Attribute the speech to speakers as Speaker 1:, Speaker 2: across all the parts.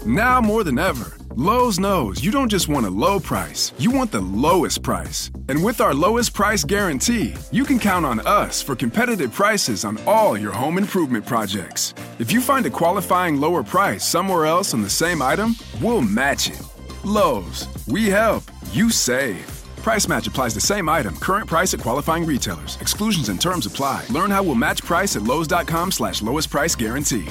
Speaker 1: Now more than ever, Lowe's knows you don't just want a low price, you want the lowest price. And with our lowest price guarantee, you can count on us for competitive prices on all your home improvement projects. If you find a qualifying lower price somewhere else on the same item, we'll match it. Lowe's, we help, you save. Price match applies the same item, current price at qualifying retailers. Exclusions and terms apply. Learn how we'll match price at lowes.com/lowest price guarantee.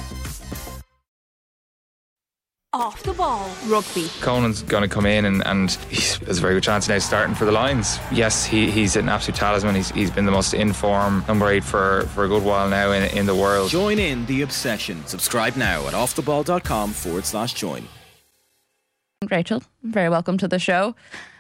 Speaker 2: Off the ball rugby.
Speaker 3: Conan's going to come in and there's a very good chance now starting for the Lions. Yes, he's an absolute talisman. He's been the most in form number 8 for a good while now in the world.
Speaker 4: Join in the obsession. Subscribe now at offtheball.com/join.
Speaker 5: Rachel, very welcome to the show.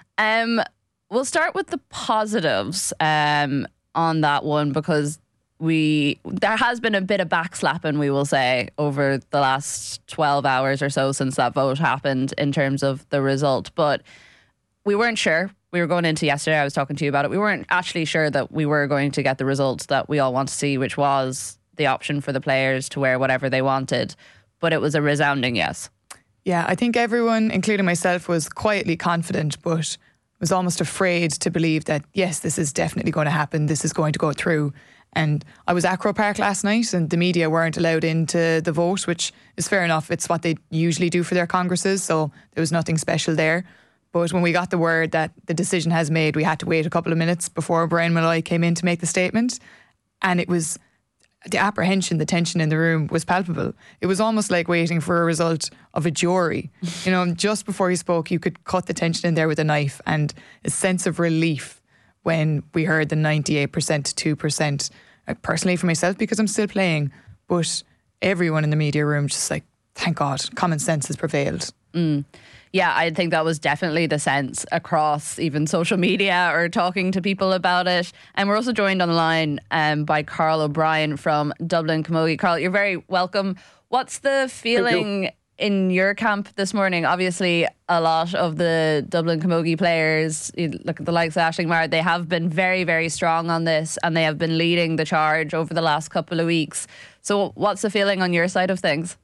Speaker 5: We'll start with the positives on that one, because there has been a bit of backslapping, we will say, over the last 12 hours or so since that vote happened in terms of the result. But we weren't sure. We were going into yesterday, I was talking to you about it. We weren't actually sure that we were going to get the result that we all want to see, which was the option for the players to wear whatever they wanted. But it was a resounding yes.
Speaker 6: Yeah, I think everyone, including myself, was quietly confident, but was almost afraid to believe that, yes, this is definitely going to happen. This is going to go through. And I was at Croke Park last night and the media weren't allowed into the vote, which is fair enough. It's what they usually do for their congresses, so there was nothing special there. But when we got the word that the decision has made, we had to wait a couple of minutes before Brian Malloy came in to make the statement. And it was the apprehension, the tension in the room was palpable. It was almost like waiting for a result of a jury. You know, just before he spoke, you could cut the tension in there with a knife, and a sense of relief when we heard the 98% to 2%. Personally for myself, because I'm still playing, but everyone in the media room just like, thank God, common sense has prevailed.
Speaker 5: Yeah, I think that was definitely the sense across even social media or talking to people about it. And we're also joined on the line by Carl O'Brien from Dublin Camogie. Carl, you're very welcome. What's the feeling in your camp this morning? Obviously, a lot of the Dublin Camogie players, you look at the likes of Aisling Maher, they have been very, very strong on this and they have been leading the charge over the last couple of weeks. So what's the feeling on your side of things?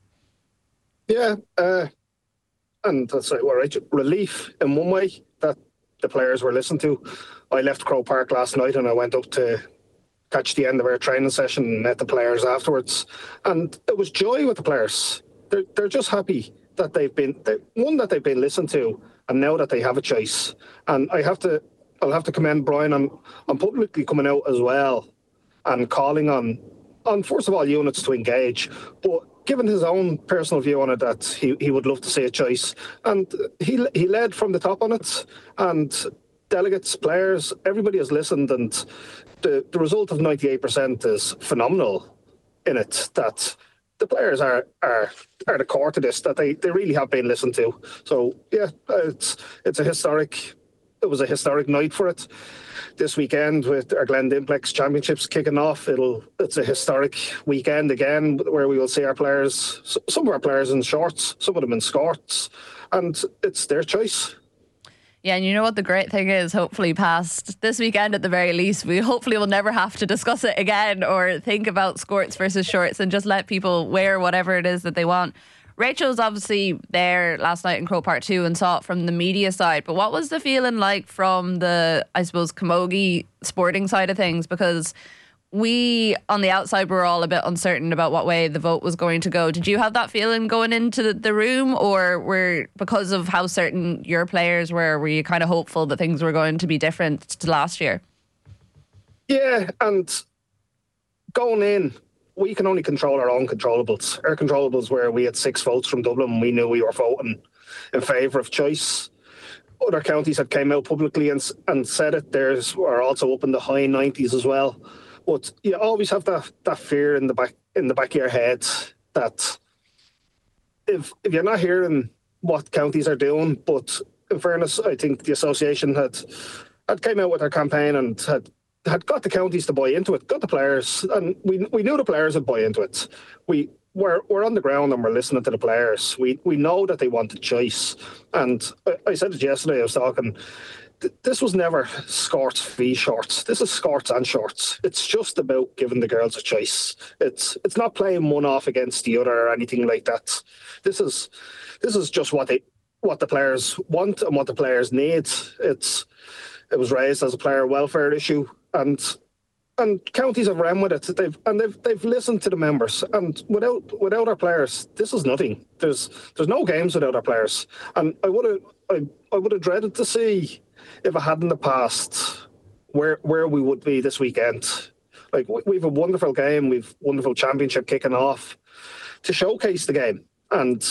Speaker 7: Yeah, and that's right, relief in one way that the players were listened to. I left Croke Park last night and I went up to catch the end of our training session and met the players afterwards. And it was joy with the players. They're just happy that they've been listened to, and now that they have a choice. And I'll have to commend Brian on publicly coming out as well and calling on first of all units to engage, but given his own personal view on it, that he would love to see a choice. And he led from the top on it, and delegates, players, everybody has listened, and the result of 98% is phenomenal in it, that the players are the core to this, that they really have been listened to. So yeah, it was a historic night for it. This weekend with our Glendimplex Championships kicking off, it's a historic weekend again where we will see our players, some of our players in shorts, some of them in skirts, and it's their choice.
Speaker 5: Yeah, and you know what the great thing is, hopefully past this weekend at the very least, we hopefully will never have to discuss it again or think about skirts versus shorts, and just let people wear whatever it is that they want. Rachel was obviously there last night in Croke Park too and saw it from the media side, but what was the feeling like from the, I suppose, camogie sporting side of things? Because we on the outside were all a bit uncertain about what way the vote was going to go. Did you have that feeling going into the room, or because of how certain your players were you kind of hopeful that things were going to be different to last year?
Speaker 7: Yeah, and going in, we can only control our own controllables. Our controllables were we had 6 votes from Dublin and we knew we were voting in favour of choice. Other counties had came out publicly and said it. Theirs were also up in the high 90s as well. But you always have that fear in the back of your head that if you're not hearing what counties are doing, but in fairness, I think the association had came out with their campaign and had got the counties to buy into it, got the players, and we knew the players would buy into it. We're on the ground and we're listening to the players. We know that they want a choice. And I said it yesterday, I was talking, this was never Scorts v Shorts. This is Scorts and Shorts. It's just about giving the girls a choice. It's not playing one off against the other or anything like that. This is just what the players want and what the players need. It was raised as a player welfare issue, and counties have ran with it. They've listened to the members, and without our players, this is nothing. There's no games without our players, and I would have dreaded to see, if I had in the past, where we would be this weekend. Like, we've a wonderful game, we've wonderful championship kicking off to showcase the game, and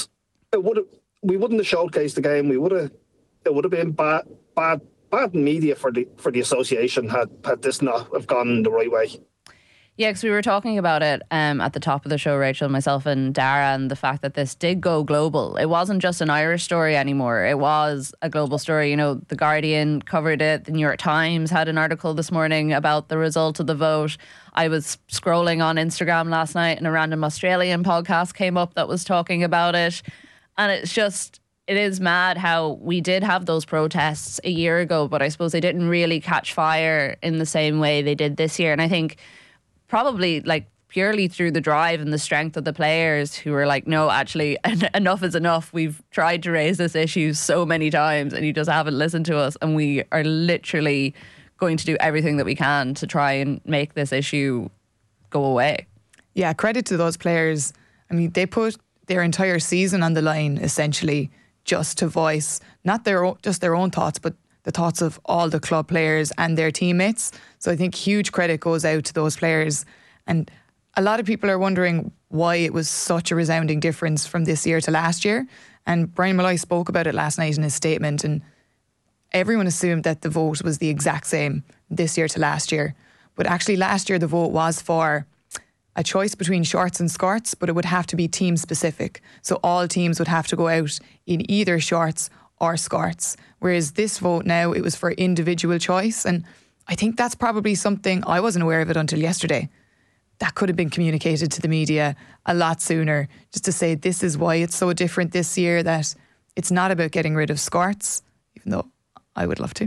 Speaker 7: we wouldn't have showcased the game. It would have been bad media for the association had this not have gone the right way.
Speaker 5: Yeah, because we were talking about it at the top of the show, Rachel, myself and Dara, and the fact that this did go global. It wasn't just an Irish story anymore. It was a global story. You know, The Guardian covered it. The New York Times had an article this morning about the result of the vote. I was scrolling on Instagram last night and a random Australian podcast came up that was talking about it. And it's just, it is mad how we did have those protests a year ago, but I suppose they didn't really catch fire in the same way they did this year. And I think probably like purely through the drive and the strength of the players who were like, no, actually enough is enough. We've tried to raise this issue so many times and you just haven't listened to us. And we are literally going to do everything that we can to try and make this issue go away.
Speaker 6: Yeah, credit to those players. I mean, they put their entire season on the line essentially just to voice not their own thoughts, but the thoughts of all the club players and their teammates. So I think huge credit goes out to those players. And a lot of people are wondering why it was such a resounding difference from this year to last year. And Brian Malloy spoke about it last night in his statement, and everyone assumed that the vote was the exact same this year to last year. But actually last year the vote was for a choice between shorts and skirts, but it would have to be team specific. So all teams would have to go out in either shorts or skirts. Whereas this vote now, it was for individual choice. And I think that's probably something, I wasn't aware of it until yesterday. That could have been communicated to the media a lot sooner, just to say this is why it's so different this year, that it's not about getting rid of skirts, even though I would love to.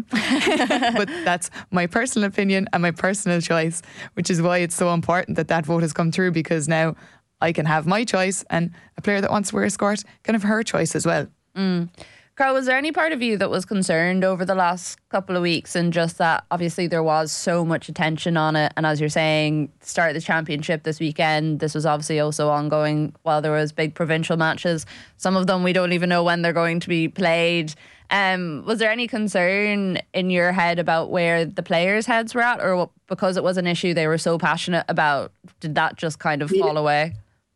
Speaker 6: But that's my personal opinion and my personal choice, which is why it's so important that that vote has come through, because now I can have my choice and a player that wants to wear a skirt can have her choice as well.
Speaker 5: Carl, was there any part of you that was concerned over the last couple of weeks, and just that obviously there was so much attention on it, and as you're saying, start of the championship this weekend, this was obviously also ongoing while there was big provincial matches, some of them we don't even know when they're going to be played. Was there any concern in your head about where the players' heads were at, or because it was an issue they were so passionate about, did that just kind of fall away?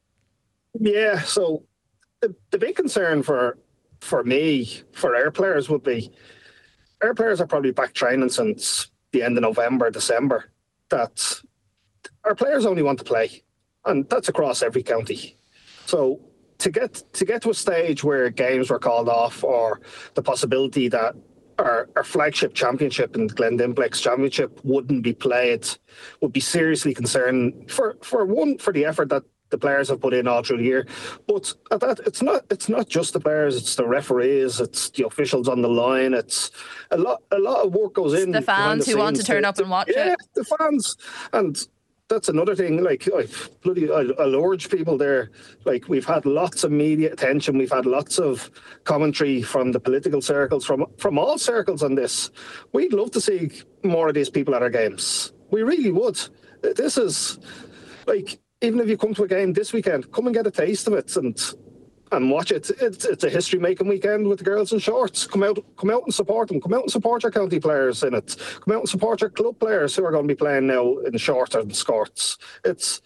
Speaker 7: Yeah, so the big concern for me, for our players, would be our players are probably back training since the end of November, December. That our players only want to play, and that's across every county. So to get to a stage where games were called off, or the possibility that our flagship championship and Glendimplex Championship wouldn't be played, would be seriously concerning for the effort that the players have put in all through the year. But at that, it's not just the players, it's the referees, it's the officials on the line, it's a lot of work goes in.
Speaker 5: The fans who want to turn up and watch it.
Speaker 7: Yeah, the fans. And that's another thing, like, I'll urge people there, like, we've had lots of media attention, we've had lots of commentary from the political circles, from all circles on this. We'd love to see more of these people at our games. We really would. This is, like, even if you come to a game this weekend, come and get a taste of it and watch it. It's a history-making weekend with the girls in shorts. Come out and support them. Come out and support your county players in it. Come out and support your club players who are going to be playing now in shorts and skirts. It's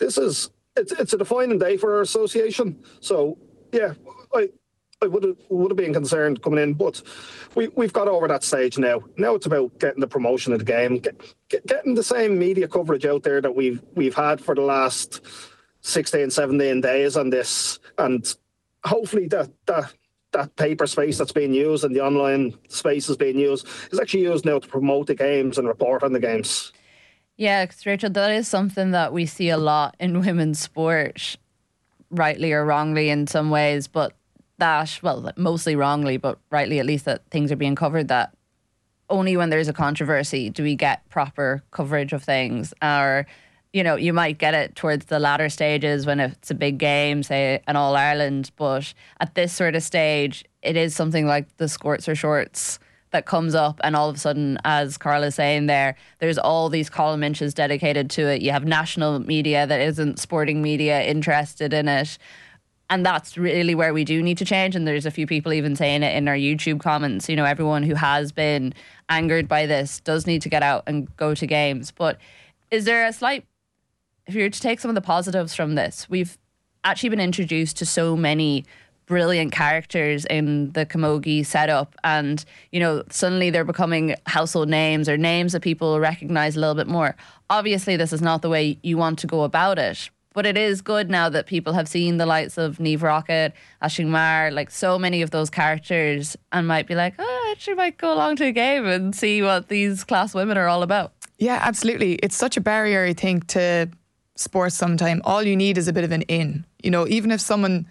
Speaker 7: a defining day for our association. So yeah, I would have been concerned coming in, but we've got over that stage now. Now it's about getting the promotion of the game, getting the same media coverage out there that we've had for the last 16, 17 days on this, and hopefully that paper space that's being used and the online space is being used is actually used now to promote the games and report on the games.
Speaker 5: Yeah, because Rachel, that is something that we see a lot in women's sport, rightly or wrongly in some ways, but that, well, mostly wrongly, but rightly at least, that things are being covered that only when there's a controversy do we get proper coverage of things. Or, you know, you might get it towards the latter stages when it's a big game, say an All-Ireland, but at this sort of stage, it is something like the Squirts or Shorts that comes up, and all of a sudden, as Carl is saying there's all these column inches dedicated to it. You have national media that isn't sporting media interested in it. And that's really where we do need to change. And there's a few people even saying it in our YouTube comments. You know, everyone who has been angered by this does need to get out and go to games. But is there a slight, if you were to take some of the positives from this, we've actually been introduced to so many brilliant characters in the camogie setup, and you know, suddenly they're becoming household names or names that people recognize a little bit more. Obviously this is not the way you want to go about it, but it is good now that people have seen the likes of Niamh Rockett, Aisling Maher, like so many of those characters, and might be like, I actually might go along to a game and see what these class women are all about.
Speaker 6: Yeah, absolutely. It's such a barrier, I think, to sports sometimes. All you need is a bit of an in. You know, even if someone,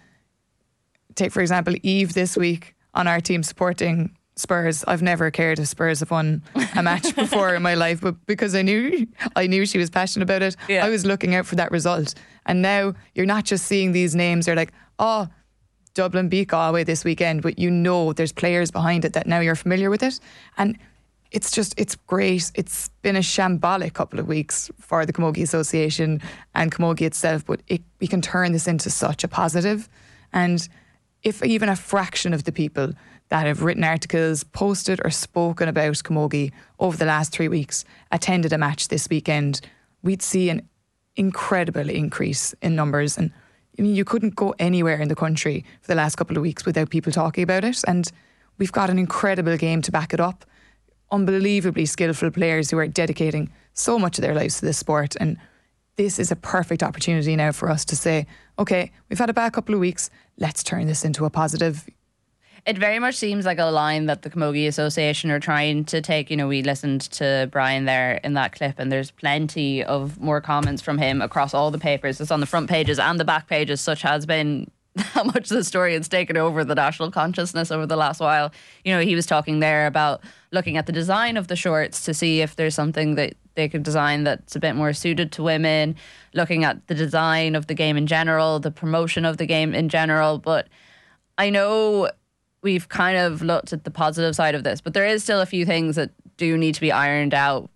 Speaker 6: take for example Eve this week on our team supporting Spurs. I've never cared if Spurs have won a match before in my life, but because I knew she was passionate about it, I was looking out for that result. And now you're not just seeing these names, they're like, oh, Dublin beat Galway this weekend, but you know there's players behind it that now you're familiar with it. And it's great. It's been a shambolic couple of weeks for the Camogie Association and Camogie itself, but we can turn this into such a positive. And if even a fraction of the people that have written articles, posted or spoken about camogie over the last 3 weeks attended a match this weekend, we'd see an incredible increase in numbers. And I mean, you couldn't go anywhere in the country for the last couple of weeks without people talking about it. And we've got an incredible game to back it up. Unbelievably skillful players who are dedicating so much of their lives to this sport. And this is a perfect opportunity now for us to say, okay, we've had a bad couple of weeks, let's turn this into a positive.
Speaker 5: It very much seems like a line that the Camogie Association are trying to take. You know, we listened to Brian there in that clip, and there's plenty of more comments from him across all the papers. It's on the front pages and the back pages. Such has been how much the story has taken over the national consciousness over the last while. You know, he was talking there about looking at the design of the shorts to see if there's something that they could design that's a bit more suited to women, looking at the design of the game in general, the promotion of the game in general. But I know we've kind of looked at the positive side of this, but there is still a few things that do need to be ironed out,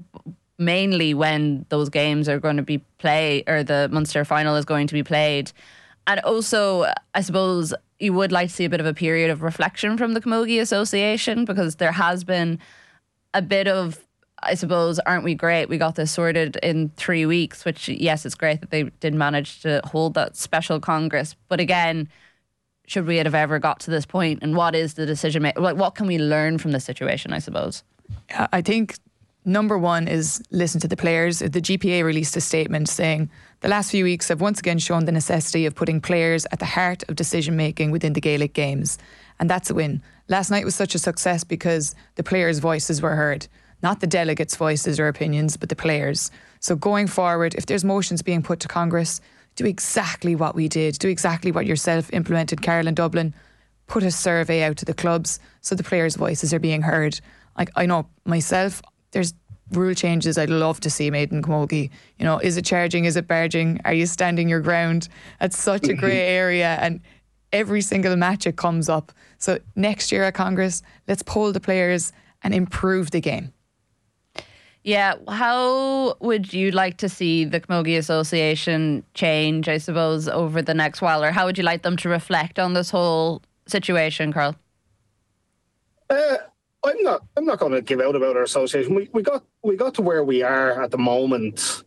Speaker 5: mainly when those games are going to be played, or the Munster final is going to be played. And also, I suppose you would like to see a bit of a period of reflection from the Camogie Association, because there has been a bit of, I suppose, aren't we great? We got this sorted in 3 weeks, which, yes, it's great that they did manage to hold that special Congress. But again, should we have ever got to this point? And what is the decision making? Like, what can we learn from this situation, I suppose?
Speaker 6: I think number one is listen to the players. The GPA released a statement saying the last few weeks have once again shown the necessity of putting players at the heart of decision making within the Gaelic games. And that's a win. Last night was such a success because the players' voices were heard. Not the delegates' voices or opinions, but the players. So going forward, if there's motions being put to Congress, do exactly what we did. Do exactly what yourself implemented, Carol, in Dublin. Put a survey out to the clubs so the players' voices are being heard. Like, I know myself, there's rule changes I'd love to see made in camogie. You know, is it charging? Is it barging? Are you standing your ground? That's such a grey area, and every single match it comes up. So next year at Congress, let's poll the players and improve the game.
Speaker 5: Yeah, how would you like to see the Camogie Association change, I suppose, over the next while? Or how would you like them to reflect on this whole situation, Carl?
Speaker 7: I'm not going to give out about our association. We got to where we are at the moment.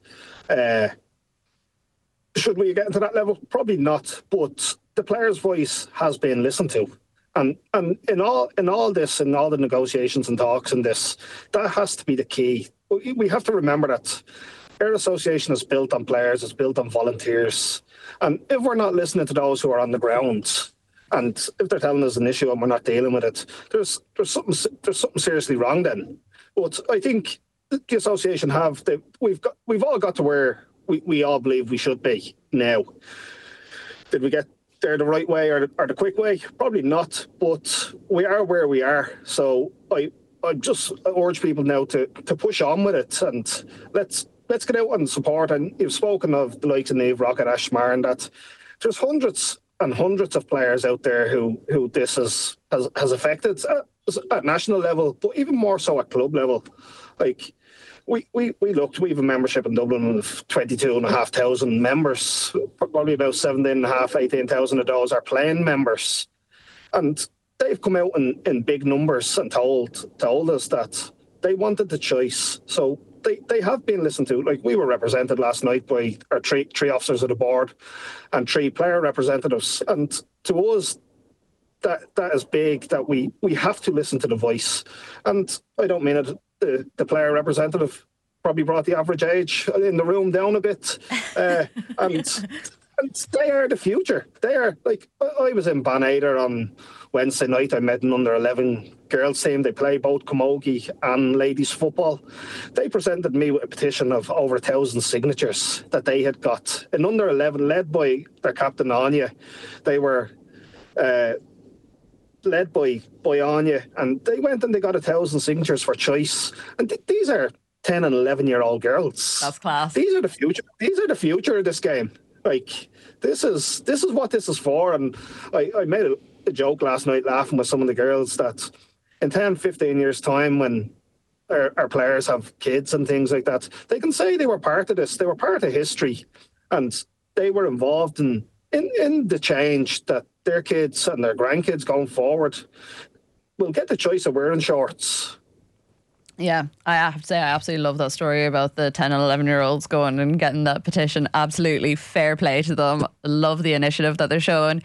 Speaker 7: Should we get into that level? Probably not. But the players' voice has been listened to. And in all this, in all the negotiations and talks and this, that has to be the key. We have to remember that our association is built on players, it's built on volunteers. And if we're not listening to those who are on the ground, and if they're telling us an issue and we're not dealing with it, there's something seriously wrong then. But I think the association we've all got to where we all believe we should be now. Did we get there the right way or the quick way? Probably not, but we are where we are. So I just urge people now to push on with it, and let's get out and support. And you've spoken of the likes of Niamh Rockett, Ashmar, and that there's hundreds and hundreds of players out there who this has affected at national level, but even more so at club level. Like we have a membership in Dublin of 22,500 members. Probably about 17,500, 18,000 of those are playing members, and they've come out in big numbers and told us that they wanted the choice. So they have been listened to. Like, we were represented last night by our three officers of the board and 3 player representatives. And to us, that is big, that we have to listen to the voice. And I don't mean it, the player representative probably brought the average age in the room down a bit. And they are the future. They are, like, I was in Banaider on Wednesday night. I met an under-11 girls team. They play both camogie and ladies football. They presented me with a petition of over 1,000 signatures that they had got. In under-11, led by their captain, Anya. They were led by Anya, and they went and they got 1,000 signatures for choice. And these are 10 and 11-year-old girls.
Speaker 5: That's class.
Speaker 7: These are the future. These are the future of this game. Like, this is what this is for. And I made a joke last night, laughing with some of the girls, that in 10, 15 years' time, when our players have kids and things like that, they can say they were part of this. They were part of history, and they were involved in the change that their kids and their grandkids going forward will get the choice of wearing shorts.
Speaker 5: Yeah, I have to say, I absolutely love that story about the 10 and 11-year-olds going and getting that petition. Absolutely fair play to them. Love the initiative that they're showing.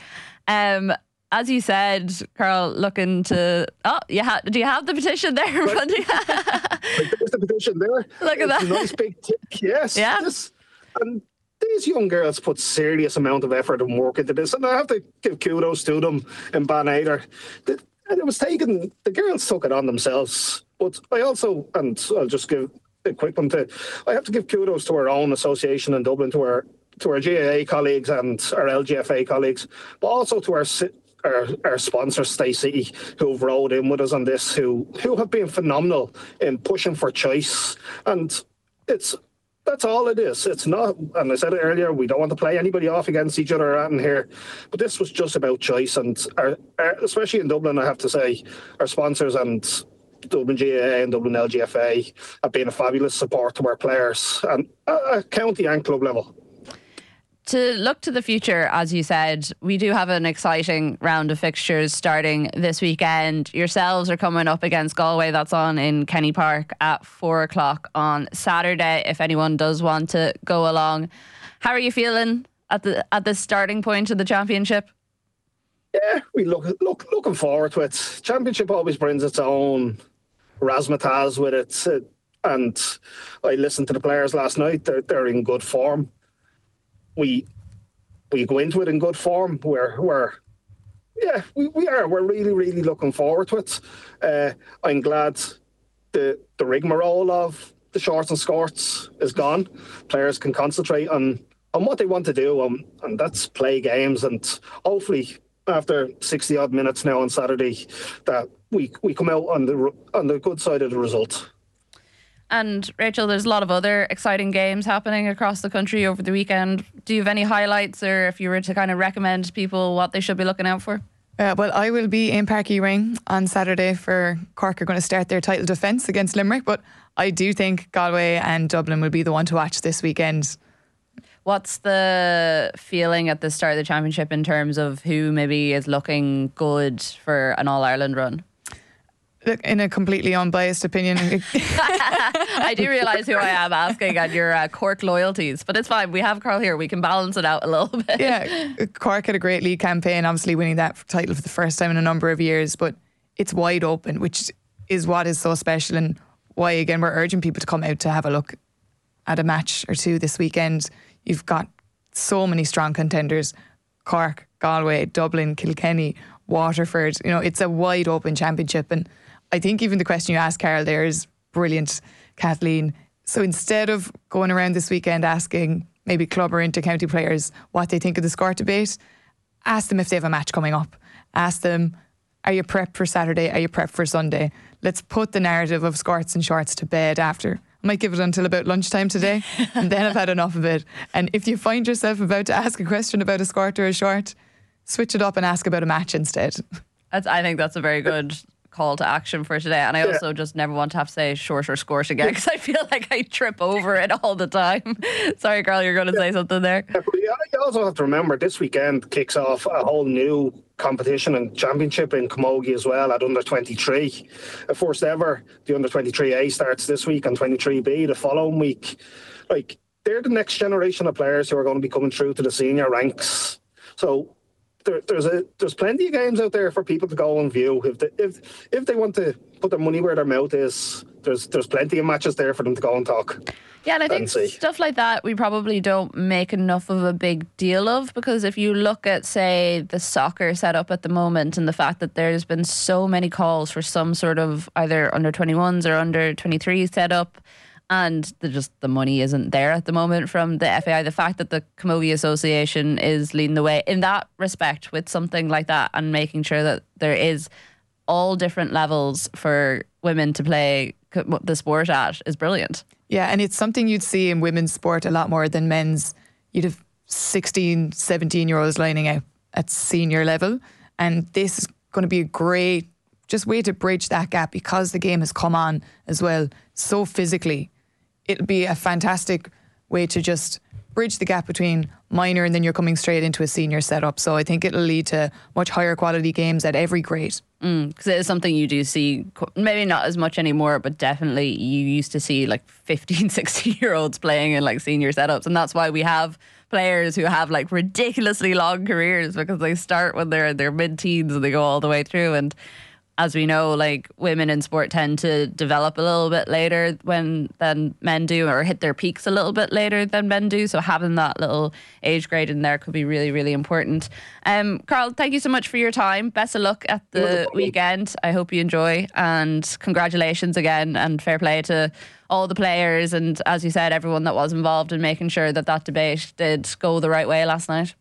Speaker 5: As you said, Carl, looking to... Oh, do you have the petition there in front of you?
Speaker 7: There's the petition there.
Speaker 5: Look at that.
Speaker 7: It's a nice big tick, yes.
Speaker 5: Yeah.
Speaker 7: And these young girls put serious amount of effort and work into this, and I have to give kudos to them in Banaider. And it was taken... The girls took it on themselves. But I also, and I'll just give a quick one I have to give kudos to our own association in Dublin, to our GAA colleagues and our LGFA colleagues, but also to our sponsor, Stay City, who've rowed in with us on this, who have been phenomenal in pushing for choice. And that's all it is. It's not, and I said it earlier, we don't want to play anybody off against each other in here, but this was just about choice. And our, especially in Dublin, I have to say, our sponsors and Dublin GAA and Dublin LGFA have been a fabulous support to our players, and at county and club level.
Speaker 5: To look to the future, as you said, we do have an exciting round of fixtures starting this weekend. Yourselves are coming up against Galway. That's on in Kenny Park at 4:00 on Saturday, if anyone does want to go along. How are you feeling at the starting point of the championship?
Speaker 7: Yeah, we looking forward to it. Championship always brings its own razzmatazz with it, and I listened to the players last night. They're in good form. We go into it in good form. We're really, really looking forward to it. I'm glad the rigmarole of the shorts and skirts is gone. Players can concentrate on what they want to do, and that's play games. And hopefully, after 60 odd minutes now on Saturday, that we come out on the good side of the result.
Speaker 5: And Rachel, there's a lot of other exciting games happening across the country over the weekend. Do you have any highlights, or if you were to kind of recommend people what they should be looking out for?
Speaker 6: Well, I will be in Páirc Uí Rinn on Saturday for Cork are going to start their title defence against Limerick, but I do think Galway and Dublin will be the one to watch this weekend.
Speaker 5: What's the feeling at the start of the championship in terms of who maybe is looking good for an All-Ireland run?
Speaker 6: Look, in a completely unbiased opinion,
Speaker 5: I do realise who I am asking and your Cork loyalties, but it's fine. We have Carl here. We can balance it out a little bit.
Speaker 6: Yeah, Cork had a great league campaign, obviously winning that title for the first time in a number of years, but it's wide open, which is what is so special, and why, again, we're urging people to come out to have a look at a match or two this weekend. You've got so many strong contenders: Cork, Galway, Dublin, Kilkenny, Waterford. You know, it's a wide open championship, and I think even the question you asked, Carol, there is brilliant, Kathleen. So instead of going around this weekend asking maybe club or inter-county players what they think of the score debate, ask them if they have a match coming up. Ask them, Are you prepped for Saturday? Are you prepped for Sunday? Let's put the narrative of skirts and shorts to bed after. I might give it until about lunchtime today, and then I've had enough of it. And if you find yourself about to ask a question about a skirt or a short, switch it up and ask about a match instead.
Speaker 5: I think that's a very good call to action for today. And I also just never want to have to say short or skort again, because I feel like I trip over it all the time. Sorry, Carl, you're going to say something there.
Speaker 7: But you also have to remember this weekend kicks off a whole new competition and championship in Camogie as well at under 23. First ever, the under 23A starts this week and 23B the following week. Like, they're the next generation of players who are going to be coming through to the senior ranks. So there's plenty of games out there for people to go and view. If they want to put their money where their mouth is, there's plenty of matches there for them to go and talk.
Speaker 5: Yeah, and I think stuff like that we probably don't make enough of a big deal of, because if you look at, say, the soccer setup at the moment and the fact that there's been so many calls for some sort of either under 21s or under 23s setup, and the money isn't there at the moment from the FAI. The fact that the Camogie Association is leading the way in that respect with something like that, and making sure that there is all different levels for women to play the sport at, is brilliant.
Speaker 6: Yeah, and it's something you'd see in women's sport a lot more than men's. You'd have 16, 17-year-olds lining out at senior level, and this is going to be a great just way to bridge that gap, because the game has come on as well so physically. It'll be a fantastic way to just bridge the gap between minor and then you're coming straight into a senior setup. So I think it'll lead to much higher quality games at every grade.
Speaker 5: Because it is something you do see, maybe not as much anymore, but definitely you used to see like 15, 16-year-olds playing in like senior setups. And that's why we have players who have like ridiculously long careers, because they start when they're in their mid-teens and they go all the way through. And as we know, like, women in sport tend to develop a little bit later than men do, or hit their peaks a little bit later than men do. So having that little age grade in there could be really, really important. Carl, thank you so much for your time. Best of luck at the weekend. I hope you enjoy, and congratulations again, and fair play to all the players, and as you said, everyone that was involved in making sure that debate did go the right way last night.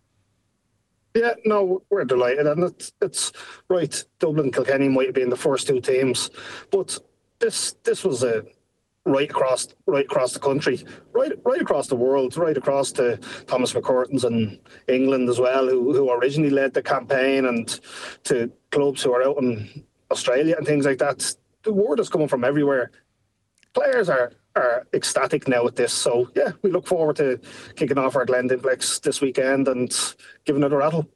Speaker 7: Yeah, no, we're delighted, and it's right. Dublin, Kilkenny might have been the first two teams, but this was a right across the country, right across the world, right across to Thomas McCurtains in England as well, who originally led the campaign, and to clubs who are out in Australia and things like that. The word is coming from everywhere. Players are ecstatic now at this. So, yeah, we look forward to kicking off our Glendimplex this weekend and giving it a rattle.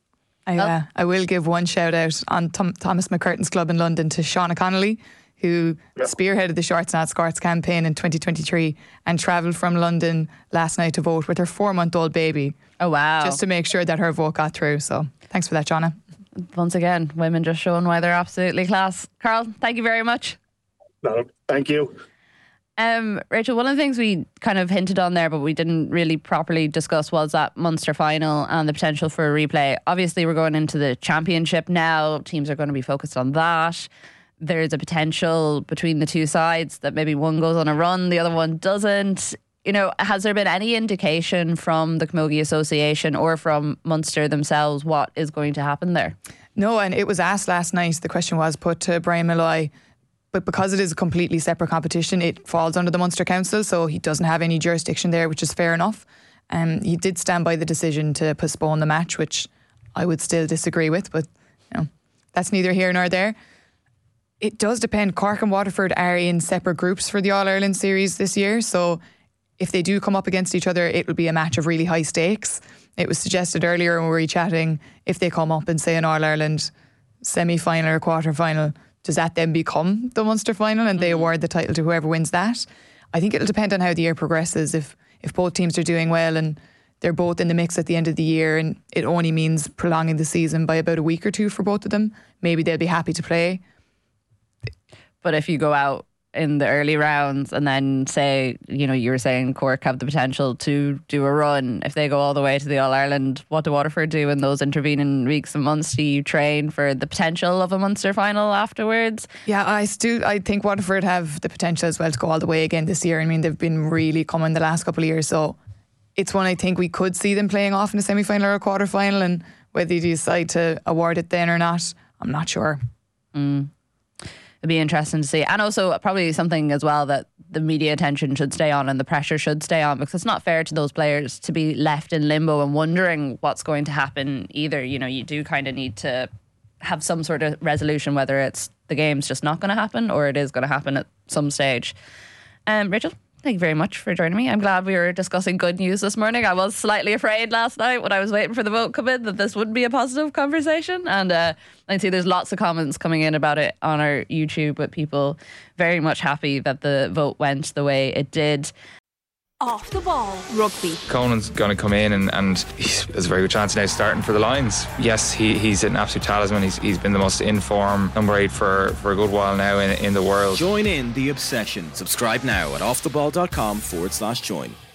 Speaker 6: I will give one shout out on Thomas McCurtain's club in London to Sean O'Connolly, who spearheaded the Shorts Not Skirts campaign in 2023 and travelled from London last night to vote with her 4-month-old baby.
Speaker 5: Oh, wow.
Speaker 6: Just to make sure that her vote got through. So thanks for that, Jonna.
Speaker 5: Once again, women just showing why they're absolutely class. Carl, thank you very much.
Speaker 7: No, thank you.
Speaker 5: Rachel, one of the things we kind of hinted on there, but we didn't really properly discuss, was that Munster final and the potential for a replay. Obviously, we're going into the championship now. Teams are going to be focused on that. There's a potential between the two sides that maybe one goes on a run, the other one doesn't. You know, has there been any indication from the Camogie Association or from Munster themselves what is going to happen there?
Speaker 6: No, and it was asked last night. The question was put to Brian Malloy. But because it is a completely separate competition, it falls under the Munster Council, so he doesn't have any jurisdiction there, which is fair enough. He did stand by the decision to postpone the match, which I would still disagree with, but you know, that's neither here nor there. It does depend. Cork and Waterford are in separate groups for the All-Ireland series this year, so if they do come up against each other, it will be a match of really high stakes. It was suggested earlier when we were chatting, if they come up and say an All-Ireland semi-final or quarter-final, does that then become the Munster final and they award the title to whoever wins that? I think it'll depend on how the year progresses. If both teams are doing well and they're both in the mix at the end of the year, and it only means prolonging the season by about a week or two for both of them, maybe they'll be happy to play.
Speaker 5: But if you go out in the early rounds and then say, you know, you were saying Cork have the potential to do a run, if they go all the way to the All-Ireland, what do Waterford do in those intervening weeks and months? Do you train for the potential of a Munster final afterwards?
Speaker 6: Yeah, I think Waterford have the potential as well to go all the way again this year. I mean, they've been really coming the last couple of years, so it's one I think we could see them playing off in a semi-final or a quarter-final, and whether you decide to award it then or not, I'm not sure.
Speaker 5: It'd be interesting to see. And also probably something as well that the media attention should stay on and the pressure should stay on, because it's not fair to those players to be left in limbo and wondering what's going to happen either. You know, you do kind of need to have some sort of resolution, whether it's the game's just not going to happen or it is going to happen at some stage. Rachel, thank you very much for joining me. I'm glad we were discussing good news this morning. I was slightly afraid last night when I was waiting for the vote to come in that this wouldn't be a positive conversation. And I see there's lots of comments coming in about it on our YouTube, with people very much happy that the vote went the way it did.
Speaker 2: Off the ball rugby.
Speaker 3: Conan's going to come in and there's a very good chance now starting for the Lions. Yes, he's an absolute talisman. He's been the most in form number 8 for a good while now in the world.
Speaker 4: Join in the obsession. Subscribe now at offtheball.com/join.